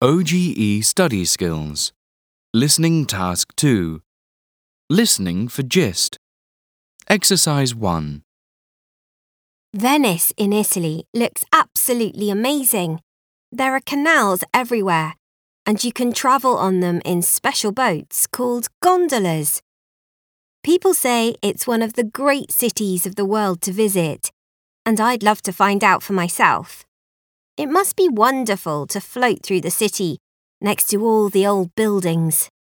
OGE Study Skills. Listening Task 2. Listening for gist. Exercise 1. Venice in Italy looks absolutely amazing. There are canals everywhere, and you can travel on them in special boats called gondolas. People say it's one of the great cities of the world to visit, and I'd love to find out for myself. It must be wonderful to float through the city next to all the old buildings.